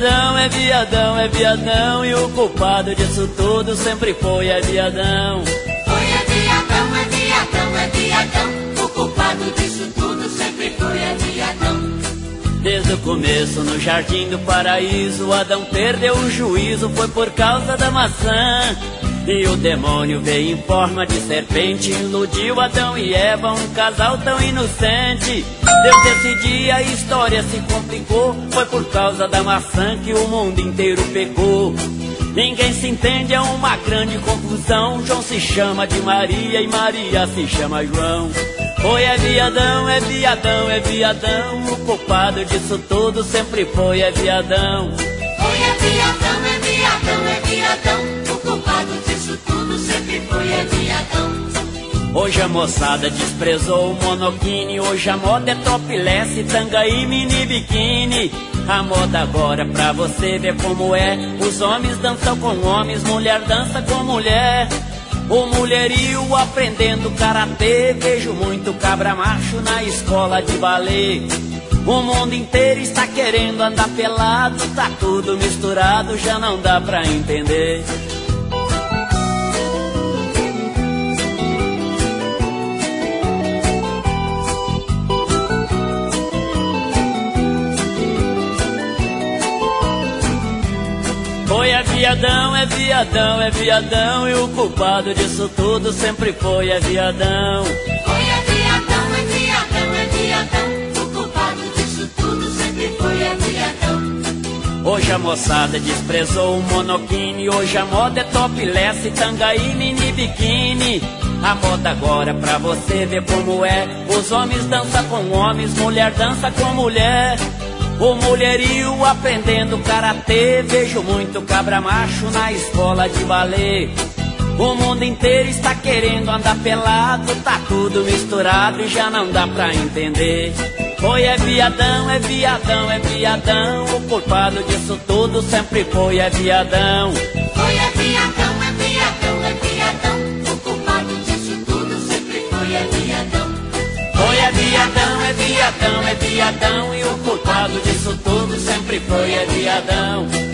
viadão, é viadão, é viadão, e o culpado disso tudo sempre foi viadão. Foi viadão, é viadão, é viadão, o culpado disso tudo sempre foi viadão. Desde o começo no jardim do paraíso, Adão perdeu o juízo, foi por causa da maçã. E o demônio veio em forma de serpente, iludiu Adão e Eva, um casal tão inocente. Desde esse dia a história se complicou, foi por causa da maçã que o mundo inteiro pecou. Ninguém se entende, é uma grande confusão. João se chama de Maria e Maria se chama João. Foi viadão, é viadão, é viadão, o culpado disso tudo sempre foi viadão. Foi viadão, é viadão, é viadão, o culpado disso tudo sempre foi viadão. Hoje a moçada desprezou o monoquine, hoje a moda é topless, tanga e mini biquíni. A moda agora pra você ver como é, os homens dançam com homens, mulher dança com mulher. O mulherio aprendendo karatê, vejo muito cabra macho na escola de balé. O mundo inteiro está querendo andar pelado, tá tudo misturado, já não dá pra entender. Foi viadão, é viadão, é viadão, e o culpado disso tudo sempre foi viadão. Foi viadão, é viadão, é viadão, o culpado disso tudo sempre foi viadão. Hoje a moçada desprezou o monoquine, hoje a moda é topless, tanga e mini biquíni. A moda agora pra você ver como é, os homens dançam com homens, mulher dança com mulher. O mulherio aprendendo karatê, vejo muito cabra macho na escola de balé. O mundo inteiro está querendo andar pelado, tá tudo misturado e já não dá pra entender. Foi viadão, é viadão, é viadão, o culpado disso tudo sempre foi viadão. Foi viadão, é viadão, é viadão, o culpado disso tudo sempre foi viadão. Foi viadão, é viadão, é viadão, e o culpado disso tudo sempre foi viadão.